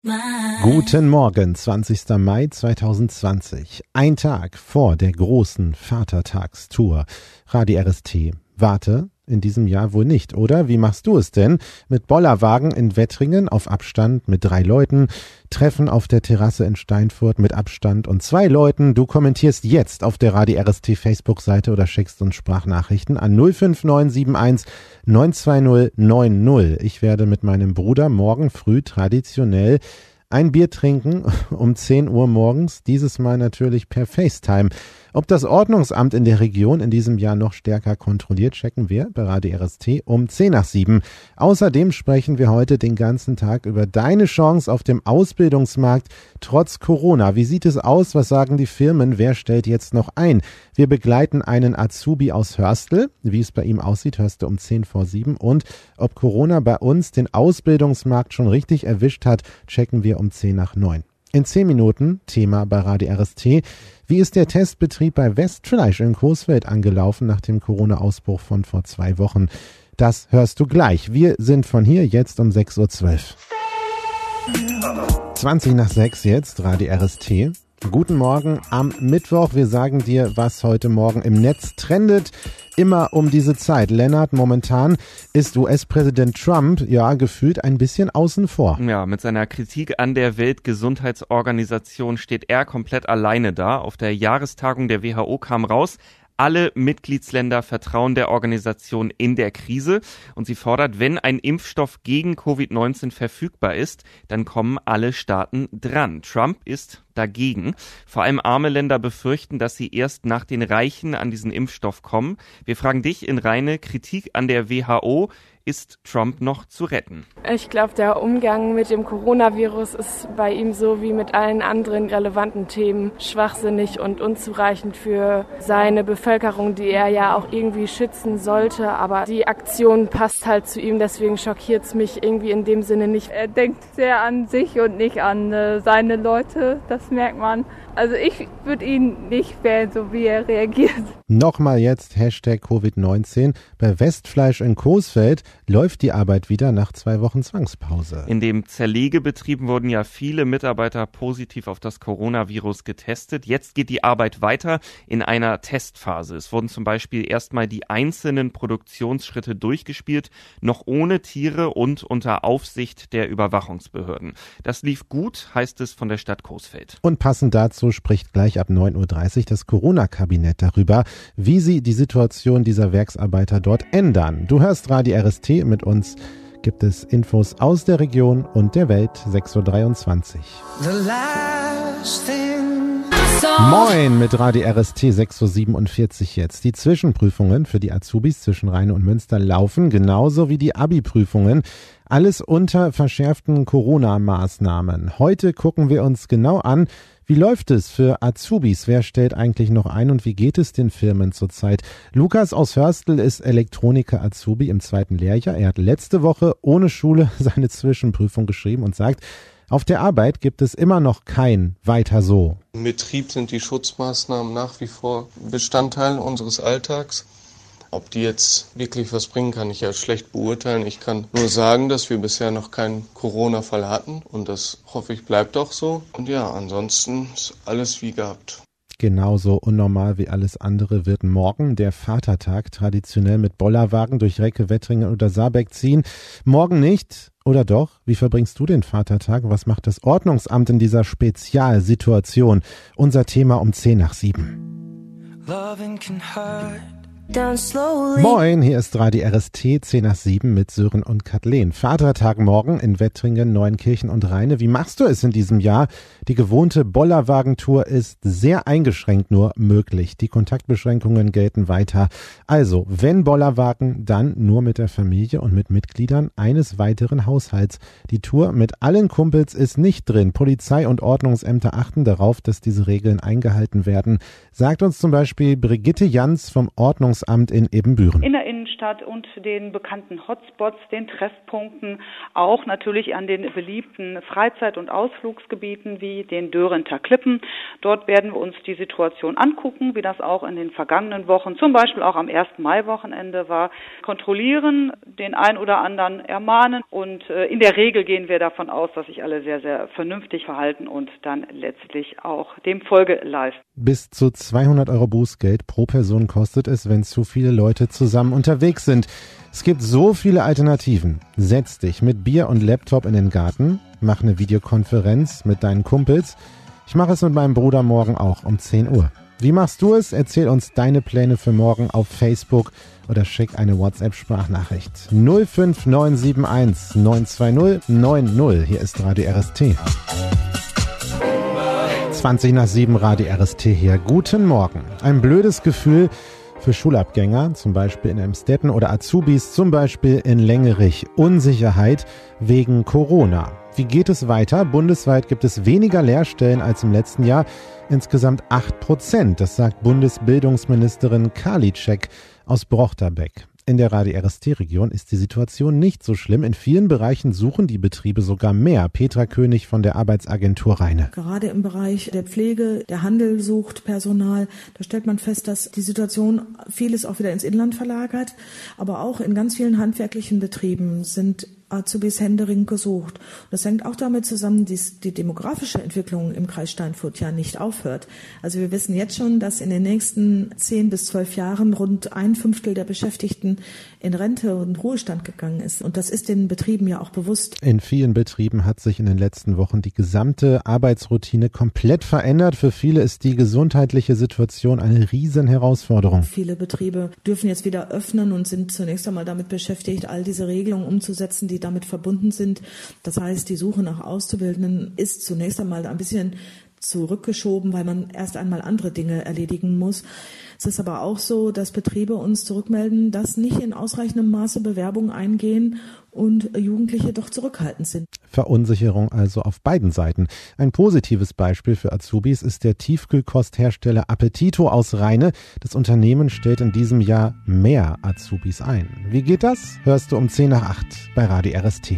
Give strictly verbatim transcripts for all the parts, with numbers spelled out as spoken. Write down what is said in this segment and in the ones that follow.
Guten Morgen, zwanzigster Mai zweitausendzwanzig. Ein Tag vor der großen Vatertagstour. Radio R S T. Warte, in diesem Jahr wohl nicht, oder? Wie machst du es denn? Mit Bollerwagen in Wettringen auf Abstand mit drei Leuten, Treffen auf der Terrasse in Steinfurt mit Abstand und zwei Leuten. Du kommentierst jetzt auf der Radio R S T Facebook-Seite oder schickst uns Sprachnachrichten an null fünf neun sieben eins neun zwei null neun null. Ich werde mit meinem Bruder morgen früh traditionell ein Bier trinken um zehn Uhr morgens, dieses Mal natürlich per FaceTime. Ob das Ordnungsamt in der Region in diesem Jahr noch stärker kontrolliert, checken wir bei Radio R S T um zehn nach sieben. Außerdem sprechen wir heute den ganzen Tag über deine Chance auf dem Ausbildungsmarkt trotz Corona. Wie sieht es aus? Was sagen die Firmen? Wer stellt jetzt noch ein? Wir begleiten einen Azubi aus Hörstel. Wie es bei ihm aussieht, hörst du um zehn vor sieben. Und ob Corona bei uns den Ausbildungsmarkt schon richtig erwischt hat, checken wir um zehn nach neun. In zehn Minuten, Thema bei Radio R S T. Wie ist der Testbetrieb bei Westfleisch in Coesfeld angelaufen nach dem Corona-Ausbruch von vor zwei Wochen? Das hörst du gleich. Wir sind von hier jetzt um sechs Uhr zwölf. zwanzig nach sechs jetzt, Radio R S T. Guten Morgen am Mittwoch. Wir sagen dir, was heute Morgen im Netz trendet. Immer um diese Zeit. Lennart, momentan ist U S-Präsident Trump ja gefühlt ein bisschen außen vor. Ja, mit seiner Kritik an der Weltgesundheitsorganisation steht er komplett alleine da. Auf der Jahrestagung der W H O kam raus, alle Mitgliedsländer vertrauen der Organisation in der Krise und sie fordert, wenn ein Impfstoff gegen Covid neunzehn verfügbar ist, dann kommen alle Staaten dran. Trump ist dagegen. Vor allem arme Länder befürchten, dass sie erst nach den Reichen an diesen Impfstoff kommen. Wir fragen dich in reine Kritik an der W H O. Ist Trump noch zu retten? Ich glaube, der Umgang mit dem Coronavirus ist bei ihm so wie mit allen anderen relevanten Themen schwachsinnig und unzureichend für seine Bevölkerung, die er ja auch irgendwie schützen sollte. Aber die Aktion passt halt zu ihm, deswegen schockiert es mich irgendwie in dem Sinne nicht. Er denkt sehr an sich und nicht an äh, seine Leute, das merkt man. Also ich würde ihn nicht wählen, so wie er reagiert. Nochmal jetzt Hashtag Covid neunzehn. Bei Westfleisch in Coesfeld läuft die Arbeit wieder nach zwei Wochen Zwangspause. In dem Zerlegebetrieb wurden ja viele Mitarbeiter positiv auf das Coronavirus getestet. Jetzt geht die Arbeit weiter in einer Testphase. Es wurden zum Beispiel erstmal die einzelnen Produktionsschritte durchgespielt, noch ohne Tiere und unter Aufsicht der Überwachungsbehörden. Das lief gut, heißt es von der Stadt Coesfeld. Und passend dazu spricht gleich ab neun Uhr dreißig das Corona-Kabinett darüber, wie sie die Situation dieser Werksarbeiter dort ändern. Du hörst Radio R S T, mit uns gibt es Infos aus der Region und der Welt. Sechs Uhr dreiundzwanzig. Moin mit Radio R S T, sechs Uhr siebenundvierzig jetzt. Die Zwischenprüfungen für die Azubis zwischen Rheine und Münster laufen, genauso wie die Abi-Prüfungen. Alles unter verschärften Corona-Maßnahmen. Heute gucken wir uns genau an, wie läuft es für Azubis? Wer stellt eigentlich noch ein und wie geht es den Firmen zurzeit? Lukas aus Hörstel ist Elektroniker-Azubi im zweiten Lehrjahr. Er hat letzte Woche ohne Schule seine Zwischenprüfung geschrieben und sagt, auf der Arbeit gibt es immer noch kein Weiter so. Im Betrieb sind die Schutzmaßnahmen nach wie vor Bestandteil unseres Alltags. Ob die jetzt wirklich was bringen, kann ich ja schlecht beurteilen. Ich kann nur sagen, dass wir bisher noch keinen Corona-Fall hatten und das hoffe ich bleibt auch so. Und ja, ansonsten ist alles wie gehabt. Genauso unnormal wie alles andere wird morgen der Vatertag traditionell mit Bollerwagen durch Recke, Wettringen oder Saarbeck ziehen. Morgen nicht. Oder doch? Wie verbringst du den Vatertag? Was macht das Ordnungsamt in dieser Spezialsituation? Unser Thema um zehn nach sieben. Loving can hurt. Moin, hier ist Radio R S T, zehn nach sieben mit Sören und Kathleen. Vatertag morgen in Wettringen, Neunkirchen und Rheine. Wie machst du es in diesem Jahr? Die gewohnte Bollerwagentour ist sehr eingeschränkt nur möglich. Die Kontaktbeschränkungen gelten weiter. Also, wenn Bollerwagen, dann nur mit der Familie und mit Mitgliedern eines weiteren Haushalts. Die Tour mit allen Kumpels ist nicht drin. Polizei und Ordnungsämter achten darauf, dass diese Regeln eingehalten werden. Sagt uns zum Beispiel Brigitte Jans vom Ordnungsamt Ordnungsamt in Ebenbüren. In der Innenstadt und den bekannten Hotspots, den Treffpunkten, auch natürlich an den beliebten Freizeit- und Ausflugsgebieten wie den Dörenther Klippen. Dort werden wir uns die Situation angucken, wie das auch in den vergangenen Wochen, zum Beispiel auch am ersten Mai-Wochenende war, kontrollieren, den ein oder anderen ermahnen und äh, in der Regel gehen wir davon aus, dass sich alle sehr, sehr vernünftig verhalten und dann letztlich auch dem Folge leisten. Bis zu zweihundert Euro Bußgeld pro Person kostet es, wenn zu viele Leute zusammen unterwegs sind. Es gibt so viele Alternativen. Setz dich mit Bier und Laptop in den Garten, mach eine Videokonferenz mit deinen Kumpels. Ich mache es mit meinem Bruder morgen auch um zehn Uhr. Wie machst du es? Erzähl uns deine Pläne für morgen auf Facebook oder schick eine WhatsApp-Sprachnachricht. null fünf neun sieben eins neun zwei null neun null. Hier ist Radio R S T. zwanzig nach sieben, Radio R S T hier. Guten Morgen. Ein blödes Gefühl für Schulabgänger, zum Beispiel in Emstetten, oder Azubis, zum Beispiel in Lengerich. Unsicherheit wegen Corona. Wie geht es weiter? Bundesweit gibt es weniger Lehrstellen als im letzten Jahr. Insgesamt acht Prozent. Das sagt Bundesbildungsministerin Karliczek aus Brochterbeck. In der Radio R S T-Region ist die Situation nicht so schlimm. In vielen Bereichen suchen die Betriebe sogar mehr. Petra König von der Arbeitsagentur Rheine. Gerade im Bereich der Pflege, der Handel sucht Personal. Da stellt man fest, dass die Situation vieles auch wieder ins Inland verlagert. Aber auch in ganz vielen handwerklichen Betrieben sind Azubis händeringend gesucht. Das hängt auch damit zusammen, dass die demografische Entwicklung im Kreis Steinfurt ja nicht aufhört. Also wir wissen jetzt schon, dass in den nächsten zehn bis zwölf Jahren rund ein Fünftel der Beschäftigten in Rente und Ruhestand gegangen ist. Und das ist den Betrieben ja auch bewusst. In vielen Betrieben hat sich in den letzten Wochen die gesamte Arbeitsroutine komplett verändert. Für viele ist die gesundheitliche Situation eine Riesenherausforderung. Viele Betriebe dürfen jetzt wieder öffnen und sind zunächst einmal damit beschäftigt, all diese Regelungen umzusetzen, die damit verbunden sind. Das heißt, die Suche nach Auszubildenden ist zunächst einmal ein bisschen zurückgeschoben, weil man erst einmal andere Dinge erledigen muss. Es ist aber auch so, dass Betriebe uns zurückmelden, dass nicht in ausreichendem Maße Bewerbungen eingehen und Jugendliche doch zurückhaltend sind. Verunsicherung also auf beiden Seiten. Ein positives Beispiel für Azubis ist der Tiefkühlkosthersteller Appetito aus Rheine. Das Unternehmen stellt in diesem Jahr mehr Azubis ein. Wie geht das? Hörst du um zehn nach acht bei Radio R S T.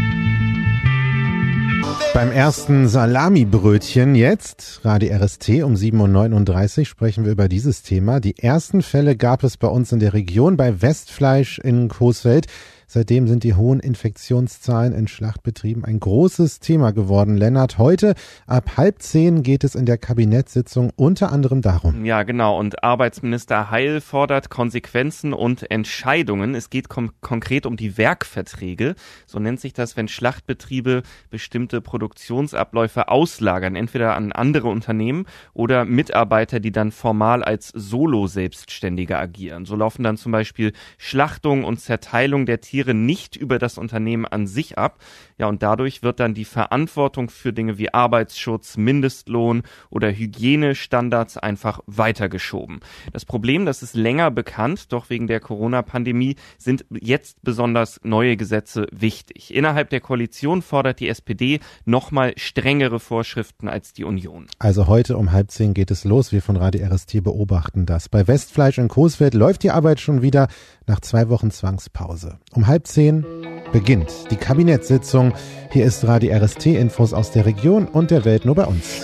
Beim ersten Salamibrötchen jetzt, Radio R S T, um sieben Uhr neununddreißig sprechen wir über dieses Thema. Die ersten Fälle gab es bei uns in der Region bei Westfleisch in Coesfeld. Seitdem sind die hohen Infektionszahlen in Schlachtbetrieben ein großes Thema geworden. Lennart, heute ab halb zehn geht es in der Kabinettssitzung unter anderem darum. Ja, genau. Und Arbeitsminister Heil fordert Konsequenzen und Entscheidungen. Es geht kom- konkret um die Werkverträge. So nennt sich das, wenn Schlachtbetriebe bestimmte Produktionsabläufe auslagern, entweder an andere Unternehmen oder Mitarbeiter, die dann formal als Solo-Selbstständige agieren. So laufen dann zum Beispiel Schlachtung und Zerteilung der Tiere nicht über das Unternehmen an sich ab. Ja, und dadurch wird dann die Verantwortung für Dinge wie Arbeitsschutz, Mindestlohn oder Hygienestandards einfach weitergeschoben. Das Problem, das ist länger bekannt, doch wegen der Corona-Pandemie sind jetzt besonders neue Gesetze wichtig. Innerhalb der Koalition fordert die S P D nochmal strengere Vorschriften als die Union. Also heute um halb zehn geht es los. Wir von Radio R S T beobachten das. Bei Westfleisch in Coesfeld läuft die Arbeit schon wieder nach zwei Wochen Zwangspause. Um halb zehn beginnt die Kabinettssitzung. Hier ist Radio R S T, Infos aus der Region und der Welt nur bei uns.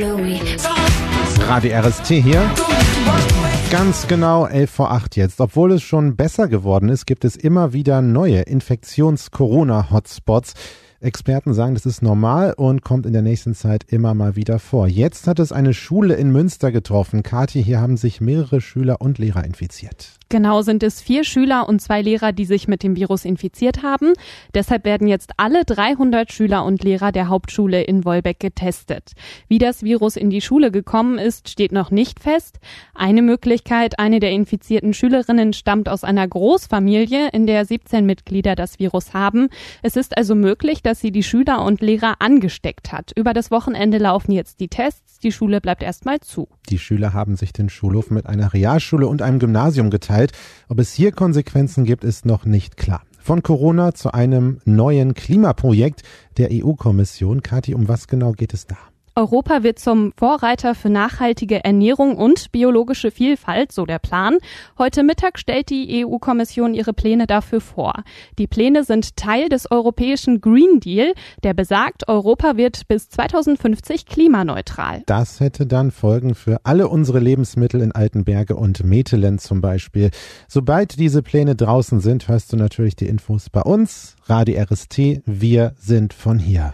Radio R S T hier. Ganz genau elf vor acht jetzt. Obwohl es schon besser geworden ist, gibt es immer wieder neue Infektions-Corona-Hotspots. Experten sagen, das ist normal und kommt in der nächsten Zeit immer mal wieder vor. Jetzt hat es eine Schule in Münster getroffen. Kathi, hier haben sich mehrere Schüler und Lehrer infiziert. Genau, sind es vier Schüler und zwei Lehrer, die sich mit dem Virus infiziert haben. Deshalb werden jetzt alle dreihundert Schüler und Lehrer der Hauptschule in Wolbeck getestet. Wie das Virus in die Schule gekommen ist, steht noch nicht fest. Eine Möglichkeit, eine der infizierten Schülerinnen stammt aus einer Großfamilie, in der siebzehn Mitglieder das Virus haben. Es ist also möglich, dass sie die Schüler und Lehrer angesteckt hat. Über das Wochenende laufen jetzt die Tests. Die Schule bleibt erstmal zu. Die Schüler haben sich den Schulhof mit einer Realschule und einem Gymnasium geteilt. Ob es hier Konsequenzen gibt, ist noch nicht klar. Von Corona zu einem neuen Klimaprojekt der E U-Kommission. Kathi, um was genau geht es da? Europa wird zum Vorreiter für nachhaltige Ernährung und biologische Vielfalt, so der Plan. Heute Mittag stellt die E U-Kommission ihre Pläne dafür vor. Die Pläne sind Teil des europäischen Green Deal, der besagt, Europa wird bis zweitausendfünfzig klimaneutral. Das hätte dann Folgen für alle unsere Lebensmittel in Altenberge und Metelen zum Beispiel. Sobald diese Pläne draußen sind, hörst du natürlich die Infos bei uns. Radio R S T, wir sind von hier.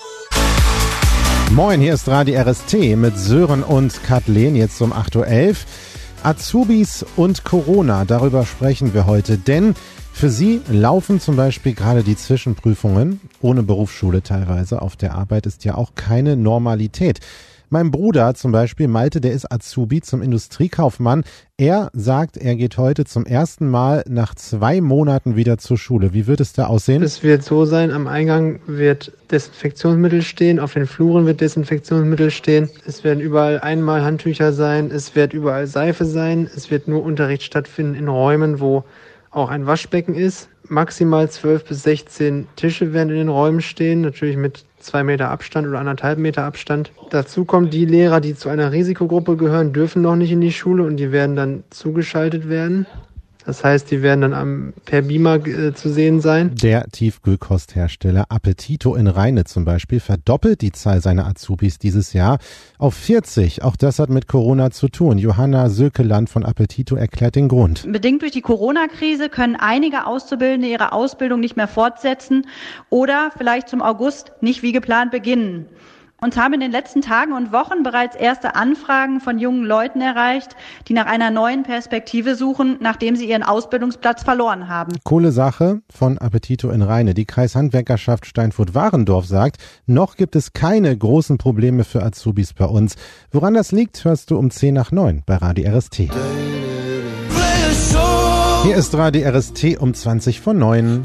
Moin, hier ist Radio R S T mit Sören und Kathleen, jetzt um acht Uhr elf. Azubis und Corona, darüber sprechen wir heute, denn für sie laufen zum Beispiel gerade die Zwischenprüfungen, ohne Berufsschule teilweise. Auf der Arbeit ist ja auch keine Normalität. Mein Bruder zum Beispiel, Malte, der ist Azubi zum Industriekaufmann. Er sagt, er geht heute zum ersten Mal nach zwei Monaten wieder zur Schule. Wie wird es da aussehen? Es wird so sein, am Eingang wird Desinfektionsmittel stehen, auf den Fluren wird Desinfektionsmittel stehen. Es werden überall einmal Handtücher sein, es wird überall Seife sein. Es wird nur Unterricht stattfinden in Räumen, wo auch ein Waschbecken ist. Maximal zwölf bis sechzehn Tische werden in den Räumen stehen, natürlich mit zwei Meter Abstand oder anderthalb Meter Abstand. Dazu kommen die Lehrer, die zu einer Risikogruppe gehören, dürfen noch nicht in die Schule und die werden dann zugeschaltet werden. Das heißt, die werden dann am, per Beamer äh, zu sehen sein. Der Tiefkühlkosthersteller Appetito in Rheine zum Beispiel verdoppelt die Zahl seiner Azubis dieses Jahr auf vierzig. Auch das hat mit Corona zu tun. Johanna Sökeland von Appetito erklärt den Grund. Bedingt durch die Corona-Krise können einige Auszubildende ihre Ausbildung nicht mehr fortsetzen oder vielleicht zum August nicht wie geplant beginnen. Uns haben in den letzten Tagen und Wochen bereits erste Anfragen von jungen Leuten erreicht, die nach einer neuen Perspektive suchen, nachdem sie ihren Ausbildungsplatz verloren haben. Coole Sache von Appetito in Rheine. Die Kreishandwerkerschaft Steinfurt-Warendorf sagt, noch gibt es keine großen Probleme für Azubis bei uns. Woran das liegt, hörst du um zehn nach neun bei Radio R S T. Hier ist Radio R S T um zwanzig vor neun.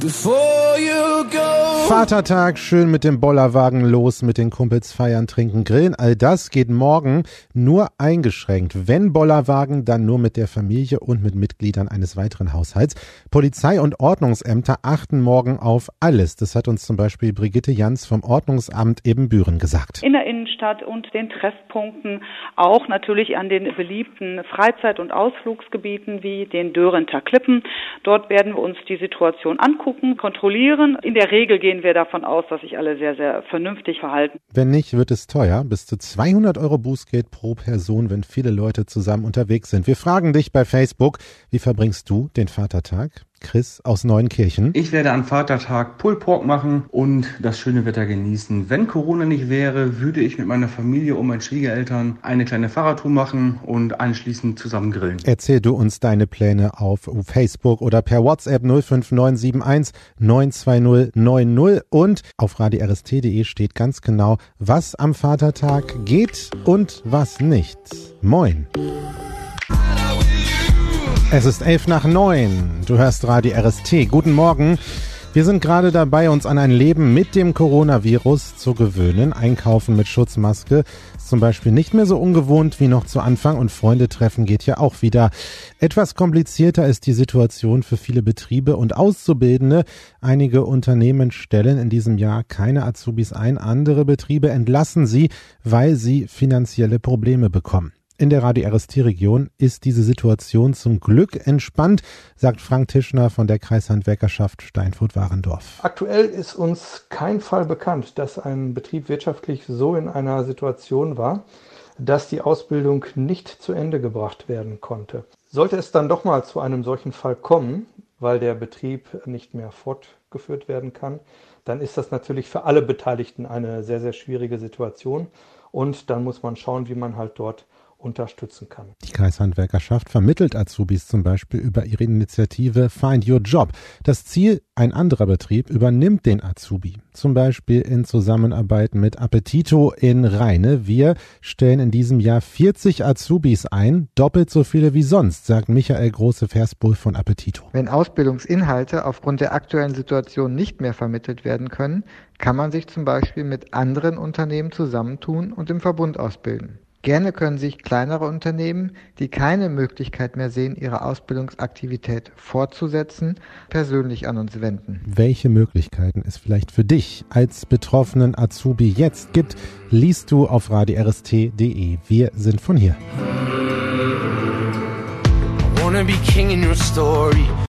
Vatertag, schön mit dem Bollerwagen los, mit den Kumpels feiern, trinken, grillen. All das geht morgen nur eingeschränkt. Wenn Bollerwagen, dann nur mit der Familie und mit Mitgliedern eines weiteren Haushalts. Polizei und Ordnungsämter achten morgen auf alles. Das hat uns zum Beispiel Brigitte Jans vom Ordnungsamt Ebenbüren gesagt. In der Innenstadt und den Treffpunkten, auch natürlich an den beliebten Freizeit- und Ausflugsgebieten wie den Dörrenter Klippen. Dort werden wir uns die Situation angucken, kontrollieren. In der Regel gehen wir davon aus, dass sich alle sehr, sehr vernünftig verhalten. Wenn nicht, wird es teuer. Bis zu zweihundert Euro Bußgeld pro Person, wenn viele Leute zusammen unterwegs sind. Wir fragen dich bei Facebook, wie verbringst du den Vatertag? Chris aus Neuenkirchen. Ich werde am Vatertag Pulled Pork machen und das schöne Wetter genießen. Wenn Corona nicht wäre, würde ich mit meiner Familie und meinen Schwiegereltern eine kleine Fahrradtour machen und anschließend zusammen grillen. Erzähl du uns deine Pläne auf Facebook oder per WhatsApp null fünf neun sieben eins neun zwei null neun null und auf radio r s t punkt d e steht ganz genau, was am Vatertag geht und was nicht. Moin. Es ist elf nach neun. Du hörst Radio R S T. Guten Morgen. Wir sind gerade dabei, uns an ein Leben mit dem Coronavirus zu gewöhnen. Einkaufen mit Schutzmaske ist zum Beispiel nicht mehr so ungewohnt wie noch zu Anfang und Freunde treffen geht ja auch wieder. Etwas komplizierter ist die Situation für viele Betriebe und Auszubildende. Einige Unternehmen stellen in diesem Jahr keine Azubis ein. Andere Betriebe entlassen sie, weil sie finanzielle Probleme bekommen. In der Radio R S T-Region ist diese Situation zum Glück entspannt, sagt Frank Tischner von der Kreishandwerkerschaft Steinfurt-Warendorf. Aktuell ist uns kein Fall bekannt, dass ein Betrieb wirtschaftlich so in einer Situation war, dass die Ausbildung nicht zu Ende gebracht werden konnte. Sollte es dann doch mal zu einem solchen Fall kommen, weil der Betrieb nicht mehr fortgeführt werden kann, dann ist das natürlich für alle Beteiligten eine sehr, sehr schwierige Situation und dann muss man schauen, wie man halt dort unterstützen kann. Die Kreishandwerkerschaft vermittelt Azubis zum Beispiel über ihre Initiative Find Your Job. Das Ziel, ein anderer Betrieb übernimmt den Azubi. Zum Beispiel in Zusammenarbeit mit Appetito in Rheine. Wir stellen in diesem Jahr vierzig Azubis ein, doppelt so viele wie sonst, sagt Michael Große-Versbull von Appetito. Wenn Ausbildungsinhalte aufgrund der aktuellen Situation nicht mehr vermittelt werden können, kann man sich zum Beispiel mit anderen Unternehmen zusammentun und im Verbund ausbilden. Gerne können sich kleinere Unternehmen, die keine Möglichkeit mehr sehen, ihre Ausbildungsaktivität fortzusetzen, persönlich an uns wenden. Welche Möglichkeiten es vielleicht für dich als betroffenen Azubi jetzt gibt, liest du auf radio r s t punkt d e. Wir sind von hier. I wanna be king in your story.